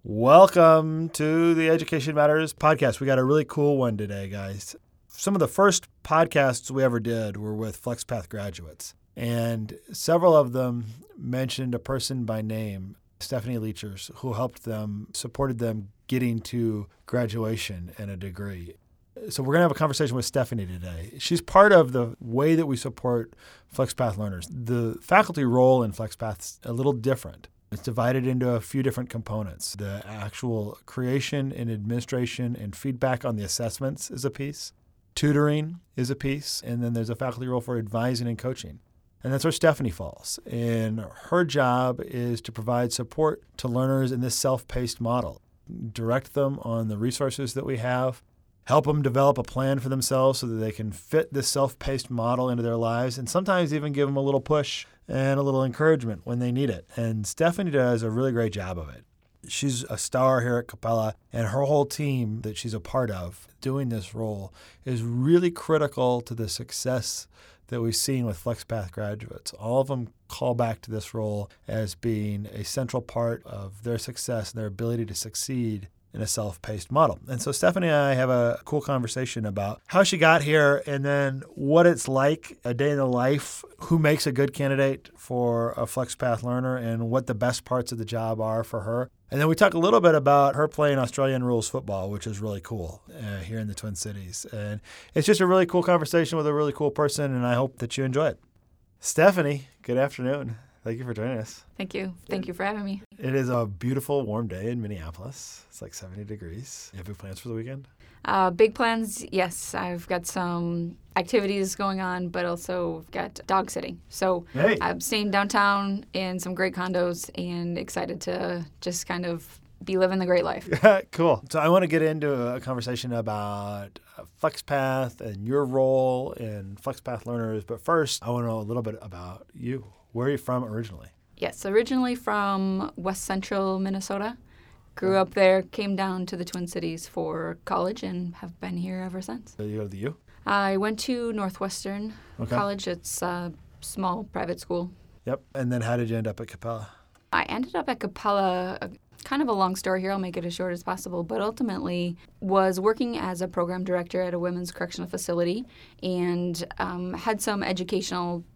Welcome to the Education Matters podcast. We got a really cool one today, guys. Some of the first podcasts we ever did were with FlexPath graduates, and several of them mentioned a person by name, Stephanie Leachers, who helped them, supported them getting to graduation and a degree. So we're going to have a conversation with Stephanie today. She's part of the way that we support FlexPath learners. The faculty role in FlexPath is a little different. It's divided into a few different components. The actual creation and administration and feedback on the assessments is a piece. Tutoring is a piece. And then there's a faculty role for advising and coaching. And that's where Stephanie falls. And her job is to provide support to learners in this self-paced model. Direct them on the resources that we have. Help them develop a plan for themselves so that they can fit this self-paced model into their lives, and sometimes even give them a little push and a little encouragement when they need it. And Stephanie does a really great job of it. She's a star here at Capella, and her whole team that she's a part of doing this role is really critical to the success that we've seen with FlexPath graduates. All of them call back to this role as being a central part of their success and their ability to succeed in a self-paced model. And so Stephanie and I have a cool conversation about how she got here and then what it's like, a day in the life, who makes a good candidate for a FlexPath learner, and what the best parts of the job are for her. And then we talk a little bit about her playing Australian rules football, which is really cool here in the Twin Cities. And it's just a really cool conversation with a really cool person, and I hope that you enjoy it. Stephanie, good afternoon. Thank you for joining us. Thank you. Thank you for having me. It is a beautiful, warm day in Minneapolis. It's like 70 degrees. You have big plans for the weekend? Big plans, yes. I've got some activities going on, but also got dog sitting. So Hey. I'm staying downtown in some great condos and excited to just kind of be living the great life. Cool. So I want to get into a conversation about FlexPath and your role in FlexPath learners. But first, I want to know a little bit about you. Where are you from originally? Yes, originally from West Central Minnesota. Grew up there, came down to the Twin Cities for college, and have been here ever since. So you go to the U? I went to Northwestern College. It's a small private school. Yep. And then how did you end up at Capella? I ended up at Capella, kind of a long story here. I'll make it as short as possible, but ultimately was working as a program director at a women's correctional facility and had some educational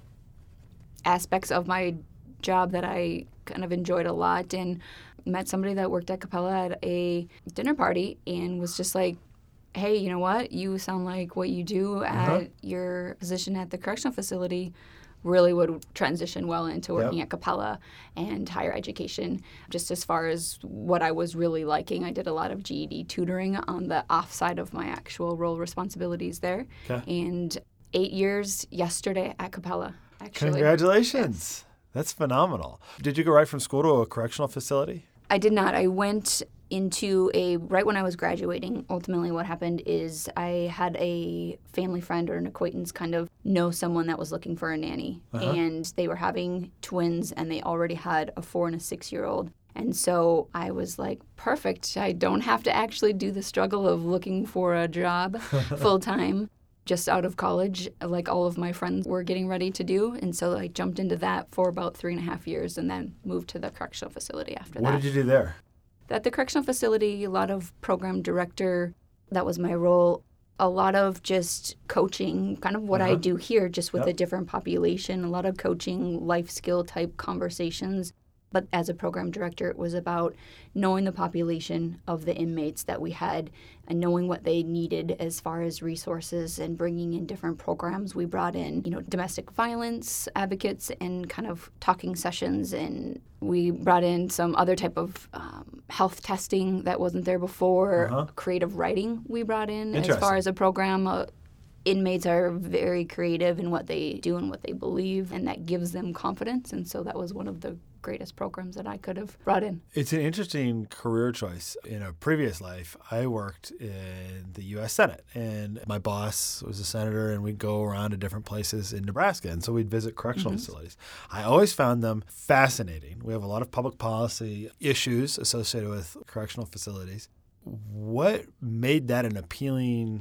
aspects of my job that I kind of enjoyed a lot, and met somebody that worked at Capella at a dinner party and was just like, hey, you know what? You sound like what you do at your position at the correctional facility really would transition well into working at Capella and higher education. Just as far as what I was really liking, I did a lot of GED tutoring on the off side of my actual role responsibilities there. Okay. And 8 years yesterday at Capella, actually. Congratulations. Yes. That's phenomenal. Did you go right from school to a correctional facility? I did not. I went into right when I was graduating, ultimately what happened is I had a family friend or an acquaintance kind of know someone that was looking for a nanny. And they were having twins, and they already had a 4 and a 6-year-old. And so I was like, perfect. I don't have to actually do the struggle of looking for a job full time. Just out of college, like all of my friends were getting ready to do. And so I jumped into that for about 3.5 years and then moved to the correctional facility after that. What did you do there? At the correctional facility, a lot of program director, that was my role. A lot of just coaching, kind of what I do here, just with a different population. A lot of coaching, life skill type conversations. But as a program director, it was about knowing the population of the inmates that we had and knowing what they needed as far as resources and bringing in different programs. We brought in, domestic violence advocates and kind of talking sessions, and we brought in some other type of health testing that wasn't there before. Creative writing we brought in as far as a program. Inmates are very creative in what they do and what they believe, and that gives them confidence. And so that was one of the greatest programs that I could have brought in. It's an interesting career choice. In a previous life, I worked in the U.S. Senate, and my boss was a senator, and we'd go around to different places in Nebraska, and so we'd visit correctional facilities. I always found them fascinating. We have a lot of public policy issues associated with correctional facilities. What made that an appealing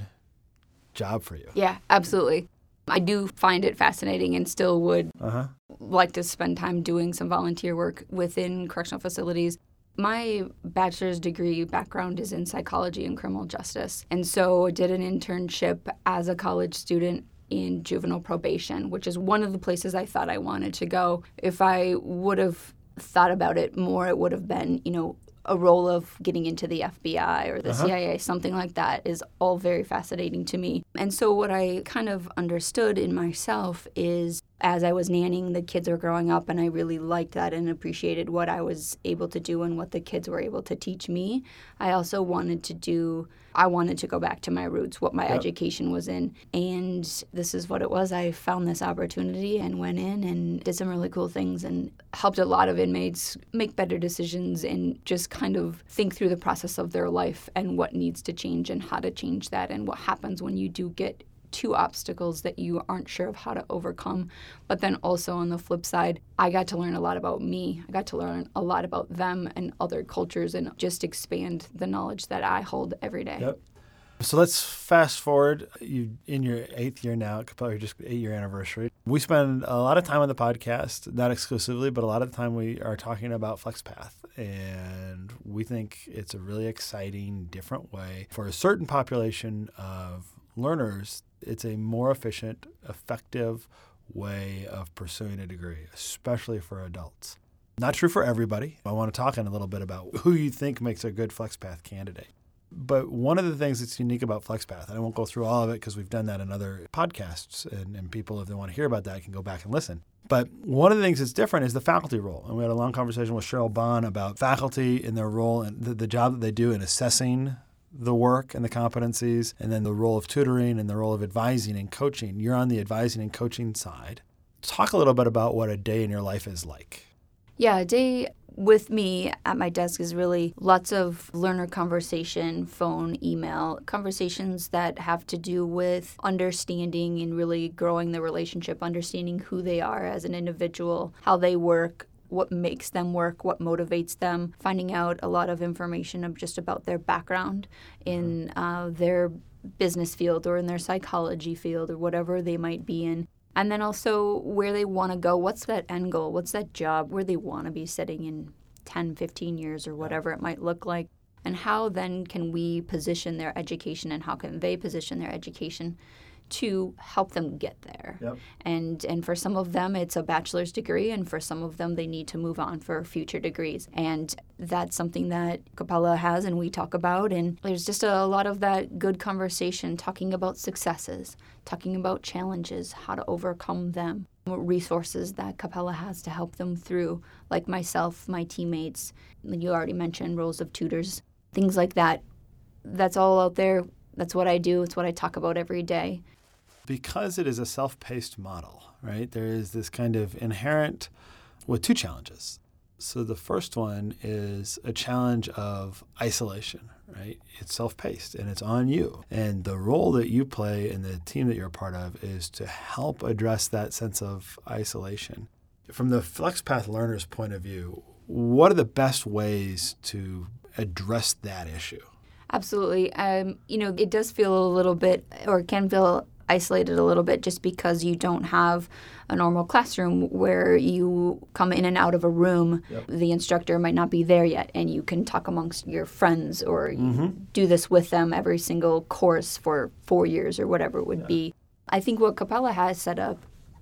job for you? Yeah, absolutely. I do find it fascinating and still would like to spend time doing some volunteer work within correctional facilities. My bachelor's degree background is in psychology and criminal justice. And so I did an internship as a college student in juvenile probation, which is one of the places I thought I wanted to go. If I would have thought about it more, it would have been, a role of getting into the FBI or the CIA, something like that is all very fascinating to me. And so what I kind of understood in myself is as I was nannying, the kids were growing up, and I really liked that and appreciated what I was able to do and what the kids were able to teach me. I also wanted to go back to my roots, what my education was in. And this is what it was. I found this opportunity and went in and did some really cool things and helped a lot of inmates make better decisions and just kind of think through the process of their life and what needs to change and how to change that and what happens when you do get two obstacles that you aren't sure of how to overcome. But then also on the flip side, I got to learn a lot about me. I got to learn a lot about them and other cultures and just expand the knowledge that I hold every day. Yep. So let's fast forward. You in your 8th year now, probably just 8-year anniversary. We spend a lot of time on the podcast, not exclusively, but a lot of the time we are talking about FlexPath. And we think it's a really exciting, different way for a certain population of learners. It's a more efficient, effective way of pursuing a degree, especially for adults. Not true for everybody. I want to talk in a little bit about who you think makes a good FlexPath candidate. But one of the things that's unique about FlexPath, and I won't go through all of it because we've done that in other podcasts, and people, if they want to hear about that, can go back and listen. But one of the things that's different is the faculty role. And we had a long conversation with Cheryl Bond about faculty and their role and the job that they do in assessing the work and the competencies, and then the role of tutoring and the role of advising and coaching. You're on the advising and coaching side. Talk a little bit about what a day in your life is like. Yeah, a day with me at my desk is really lots of learner conversation, phone, email, conversations that have to do with understanding and really growing the relationship, understanding who they are as an individual, how they work, what makes them work, what motivates them, finding out a lot of information just about their background in their business field or in their psychology field or whatever they might be in. And then also where they want to go, what's that end goal, what's that job, where they want to be sitting in 10, 15 years or whatever it might look like. And how then can we position their education and how can they position their education to help them get there. Yep. And for some of them, it's a bachelor's degree, and for some of them, they need to move on for future degrees. And that's something that Capella has and we talk about. And there's just a lot of that good conversation, talking about successes, talking about challenges, how to overcome them, resources that Capella has to help them through, like myself, my teammates. You already mentioned roles of tutors, things like that. That's all out there. That's what I do. It's what I talk about every day. Because it is a self-paced model, right, there is this kind of inherent with two challenges. So the first one is a challenge of isolation, right? It's self-paced and it's on you. And the role that you play in the team that you're a part of is to help address that sense of isolation. From the FlexPath learner's point of view, what are the best ways to address that issue? Absolutely. It does feel a little bit, or can feel isolated a little bit, just because you don't have a normal classroom where you come in and out of a room. Yep. The instructor might not be there yet, and you can talk amongst your friends or you do this with them every single course for 4 years or whatever it would be. I think what Capella has set up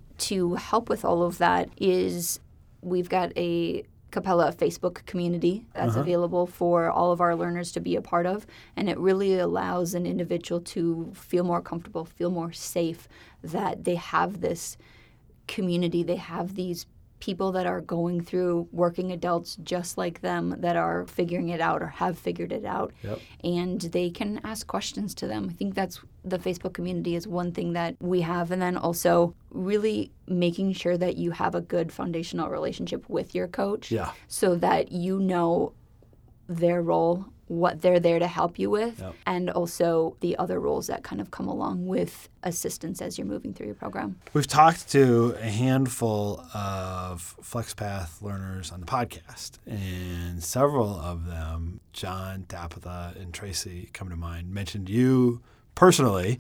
to help with all of that is we've got a Capella Facebook community that's available for all of our learners to be a part of, and it really allows an individual to feel more comfortable, feel more safe, that they have this community, they have these people that are going through, working adults just like them, that are figuring it out or have figured it out, and they can ask questions to them. I think that's the Facebook community is one thing that we have, and then also really making sure that you have a good foundational relationship with your coach, so that you know their role, what they're there to help you with, and also the other roles that kind of come along with assistance as you're moving through your program. We've talked to a handful of FlexPath learners on the podcast, and several of them, John, Tabitha, and Tracy come to mind, mentioned you personally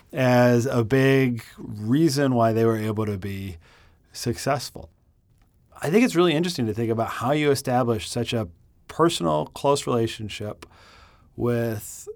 as a big reason why they were able to be successful. I think it's really interesting to think about how you establish such a personal, close relationship with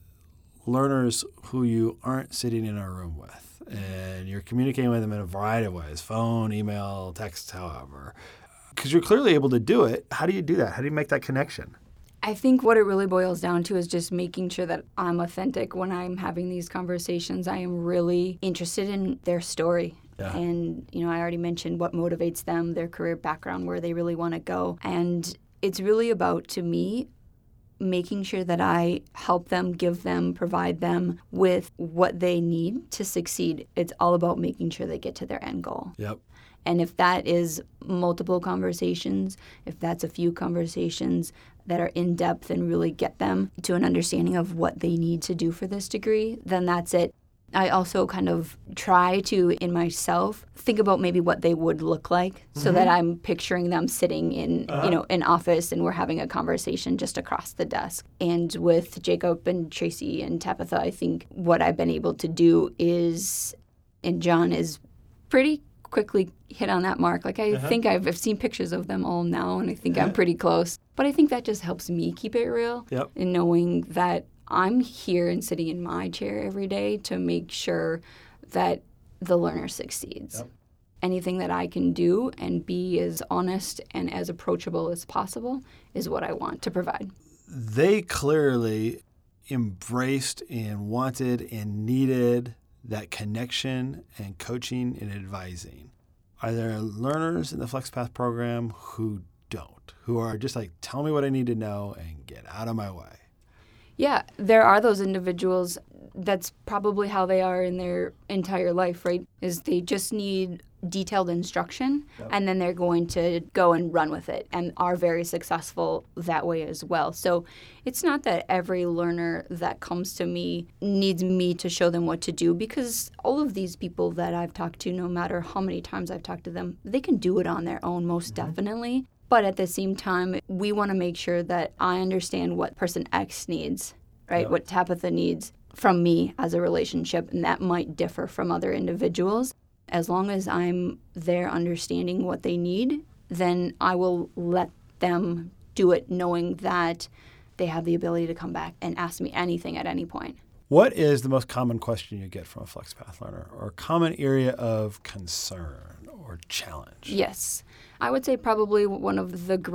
learners who you aren't sitting in a room with, and you're communicating with them in a variety of ways, phone, email, text, however. Because you're clearly able to do it. How do you do that? How do you make that connection? I think what it really boils down to is just making sure that I'm authentic when I'm having these conversations. I am really interested in their story. Yeah. And, I already mentioned what motivates them, their career background, where they really want to go. And it's really about, to me, making sure that I help them, give them, provide them with what they need to succeed. It's all about making sure they get to their end goal. Yep. And if that is multiple conversations, if that's a few conversations that are in depth and really get them to an understanding of what they need to do for this degree, then that's it. I also kind of try to, in myself, think about maybe what they would look like so that I'm picturing them sitting in, an office and we're having a conversation just across the desk. And with Jacob and Tracy and Tabitha, I think what I've been able to do is, and John is pretty quickly hit on that mark. Like I think I've seen pictures of them all now, and I think I'm pretty close. But I think that just helps me keep it real. Yep. And knowing that I'm here and sitting in my chair every day to make sure that the learner succeeds. Yep. Anything that I can do and be as honest and as approachable as possible is what I want to provide. They clearly embraced and wanted and needed that connection and coaching and advising. Are there learners in the FlexPath program who don't, who are just like, tell me what I need to know and get out of my way? Yeah, there are those individuals. That's probably how they are in their entire life, right? Is they just need detailed instruction, and then they're going to go and run with it and are very successful that way as well. So it's not that every learner that comes to me needs me to show them what to do, because all of these people that I've talked to, no matter how many times I've talked to them, they can do it on their own, most definitely. But at the same time, we want to make sure that I understand what person X needs, right? What Tabitha needs from me as a relationship, and that might differ from other individuals. As long as I'm there understanding what they need, then I will let them do it knowing that they have the ability to come back and ask me anything at any point. What is the most common question you get from a FlexPath learner, or common area of concern or challenge? Yes. I would say probably one of the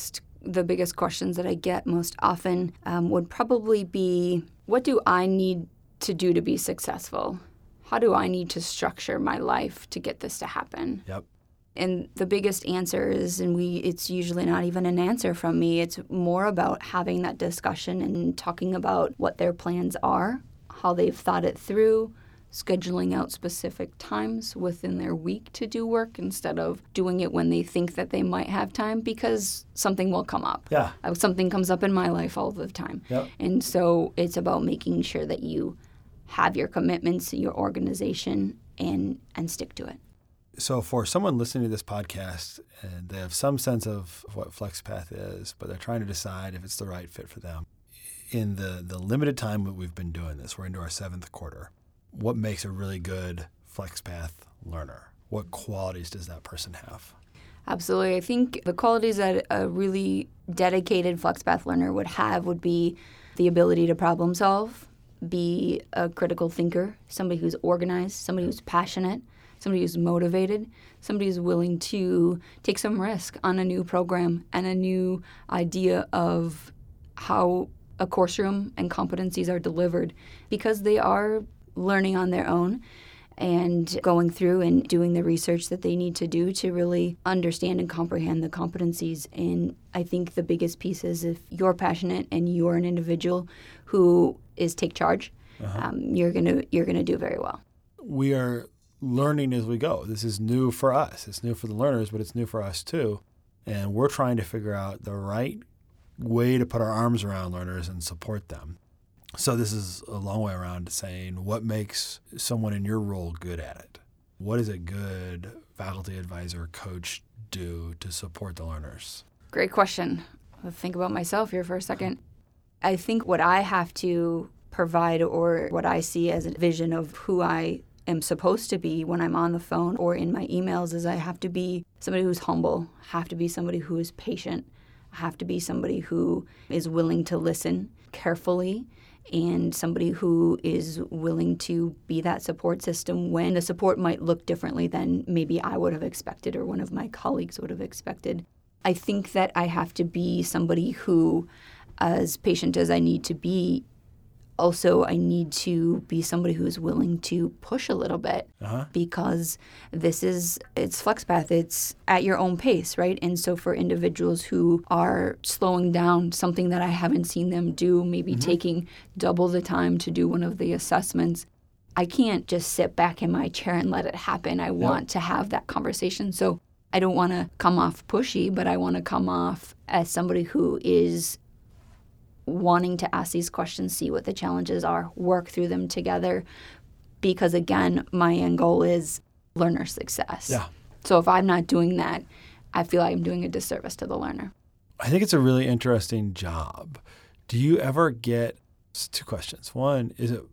biggest questions that I get most often would probably be, what do I need to do to be successful? How do I need to structure my life to get this to happen? Yep. And the biggest answer is, it's usually not even an answer from me. It's more about having that discussion and talking about what their plans are, how they've thought it through, scheduling out specific times within their week to do work instead of doing it when they think that they might have time, because something will come up. Yeah. Something comes up in my life all the time. Yep. And so it's about making sure that you have your commitments, your organization, and stick to it. So for someone listening to this podcast and they have some sense of what FlexPath is, but they're trying to decide if it's the right fit for them, in the limited time that we've been doing this, we're into our 7th quarter, what makes a really good FlexPath learner? What qualities does that person have? Absolutely. I think the qualities that a really dedicated FlexPath learner would have would be the ability to problem solve, be a critical thinker, somebody who's organized, somebody who's passionate, somebody who's motivated, somebody who's willing to take some risk on a new program and a new idea of how a course room and competencies are delivered, because they are learning on their own and going through and doing the research that they need to do to really understand and comprehend the competencies. And I think the biggest piece is, if you're passionate and you're an individual who is take charge, you're gonna do very well. We are learning as we go. This is new for us. It's new for the learners, but it's new for us too. And we're trying to figure out the right way to put our arms around learners and support them. So this is a long way around to saying, what makes someone in your role good at it? What does a good faculty advisor coach do to support the learners? Great question. I'll think about myself here for a second. I think what I have to provide, or what I see as a vision of who I am supposed to be when I'm on the phone or in my emails, is I have to be somebody who's humble, have to be somebody who is patient, I have to be somebody who is willing to listen carefully and somebody who is willing to be that support system when the support might look differently than maybe I would have expected or one of my colleagues would have expected. I think that I have to be somebody who, as patient as I need to be, also I need to be somebody who's willing to push a little bit because it's FlexPath. It's at your own pace, right? And so for individuals who are slowing down, something that I haven't seen them do, maybe taking double the time to do one of the assessments, I can't just sit back in my chair and let it happen. I want to have that conversation. So I don't want to come off pushy, but I want to come off as somebody who is wanting to ask these questions, see what the challenges are, work through them together. Because again, my end goal is learner success. Yeah. So if I'm not doing that, I feel like I'm doing a disservice to the learner. I think it's a really interesting job. Do you ever get two questions? One,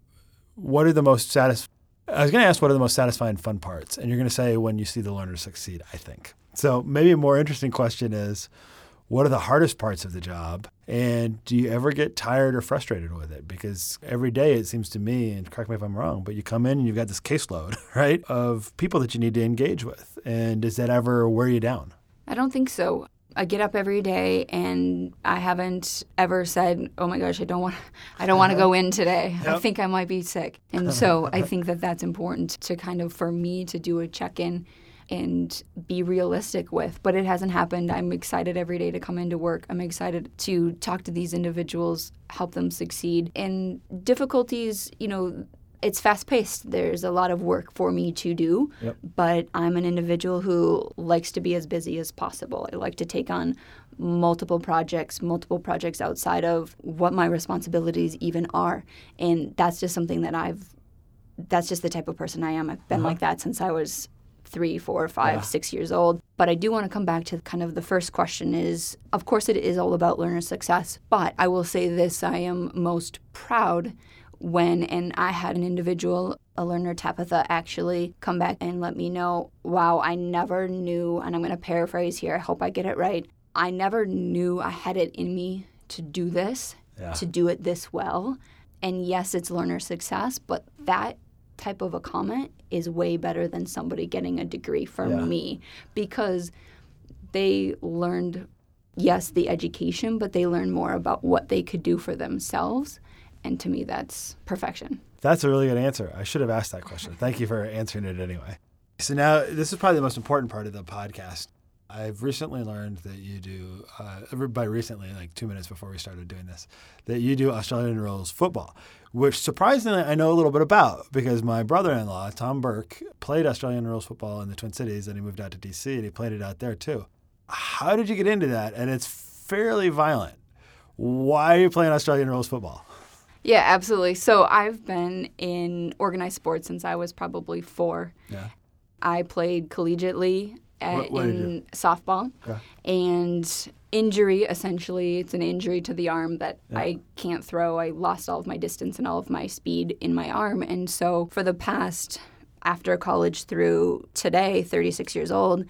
what are the most I was going to ask what are the most satisfying fun parts? And you're going to say when you see the learner succeed, I think. So maybe a more interesting question is, what are the hardest parts of the job? And do you ever get tired or frustrated with it? Because every day it seems to me, and correct me if I'm wrong, but you come in and you've got this caseload, right, of people that you need to engage with. And does that ever wear you down? I don't think so. I get up every day and I haven't ever said, oh my gosh, I don't want to go in today. Yep. I think I might be sick. And so I think that that's important to kind of, for me, to do a check-in and be realistic with. But it hasn't happened. I'm excited every day to come into work. I'm excited to talk to these individuals, help them succeed. And difficulties, it's fast-paced. There's a lot of work for me to do, but I'm an individual who likes to be as busy as possible. I like to take on multiple projects outside of what my responsibilities even are. And that's just something that's just the type of person I am. I've been like that since I was 3, 4, 5, 6 years old. But I do want to come back to kind of the first question is, of course it is all about learner success, but I will say this, I am most proud and I had an individual, a learner, Tapitha, actually come back and let me know, wow, I never knew, and I'm going to paraphrase here, I hope I get it right, I never knew I had it in me to do this, to do it this well. And yes, it's learner success, but that type of a comment is way better than somebody getting a degree from me, because they learned, yes, the education, but they learned more about what they could do for themselves. And to me, that's perfection. That's a really good answer. I should have asked that question. Thank you for answering it anyway. So now this is probably the most important part of the podcast. I've recently learned that you do, by recently, like 2 minutes before we started doing this, that you do Australian rules football, which surprisingly I know a little bit about because my brother-in-law, Tom Burke, played Australian rules football in the Twin Cities, and he moved out to D.C. and he played it out there too. How did you get into that? And it's fairly violent. Why are you playing Australian rules football? Yeah, absolutely. So I've been in organized sports since I was probably 4. Yeah. I played collegiately in softball. Okay. And injury, essentially, it's an injury to the arm that I can't throw. I lost all of my distance and all of my speed in my arm. And so for the past, after college through today, 36 years old,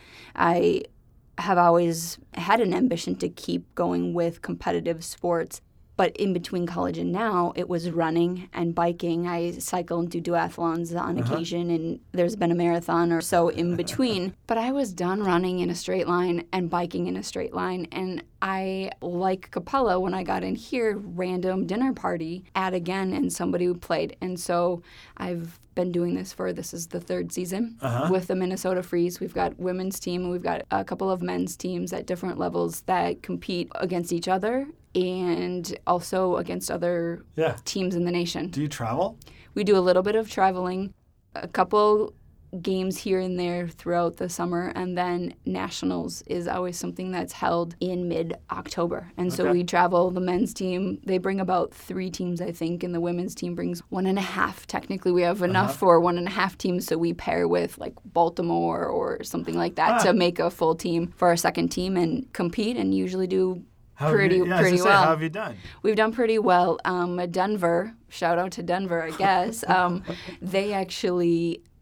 I have always had an ambition to keep going with competitive sports. But in between college and now, it was running and biking. I cycle and do duathlons on occasion, and there's been a marathon or so in between. But I was done running in a straight line and biking in a straight line. And I, like Capella, when I got in here, random dinner party at again, and somebody who played. And so I've been doing this is the 3rd season with the Minnesota Freeze. We've got women's team, and we've got a couple of men's teams at different levels that compete against each other and also against other teams in the nation. Do you travel? We do a little bit of traveling, a couple games here and there throughout the summer, and then nationals is always something that's held in mid-October. And so we travel. The men's team, they bring about 3 teams, I think, and the women's team brings 1.5. Technically, we have enough for 1.5 teams, so we pair with like Baltimore or something like that to make a full team for our second team and compete, and usually do pretty well. How have you done? We've done pretty well. Denver, shout out to Denver, I guess. They actually,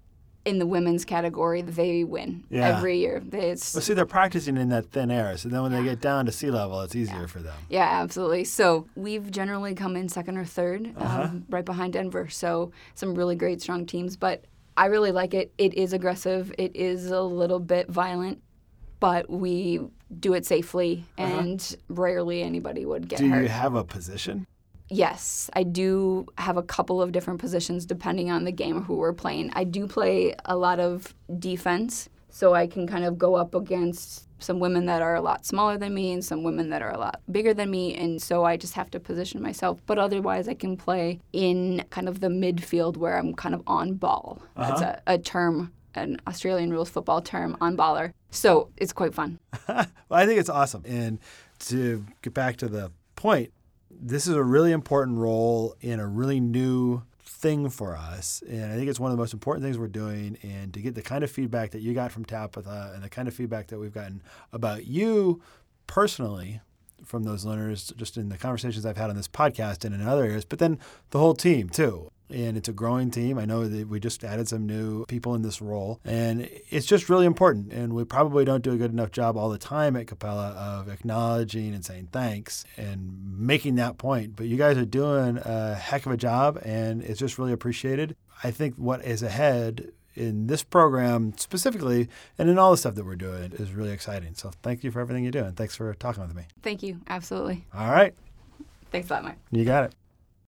in the women's category, they win every year. Well, see, they're practicing in that thin air, so then when they get down to sea level, it's easier for them. Yeah, absolutely. So we've generally come in second or third, right behind Denver. So some really great, strong teams. But I really like it. It is aggressive. It is a little bit violent, but we do it safely, and rarely anybody would get hurt. Do you have a position? Yes, I do have a couple of different positions depending on the game or who we're playing. I do play a lot of defense, so I can kind of go up against some women that are a lot smaller than me and some women that are a lot bigger than me, and so I just have to position myself. But otherwise, I can play in kind of the midfield where I'm kind of on ball. That's a term, an Australian rules football term, on baller. So it's quite fun. Well, I think it's awesome. And to get back to the point, this is a really important role in a really new thing for us. And I think it's one of the most important things we're doing. And to get the kind of feedback that you got from Tabitha and the kind of feedback that we've gotten about you personally from those learners, just in the conversations I've had on this podcast and in other areas, but then the whole team too. And it's a growing team. I know that we just added some new people in this role, and it's just really important. And we probably don't do a good enough job all the time at Capella of acknowledging and saying thanks and making that point. But you guys are doing a heck of a job, and it's just really appreciated. I think what is ahead in this program specifically and in all the stuff that we're doing is really exciting. So thank you for everything you do, and thanks for talking with me. Thank you. Absolutely. All right. Thanks a lot, Mark. You got it.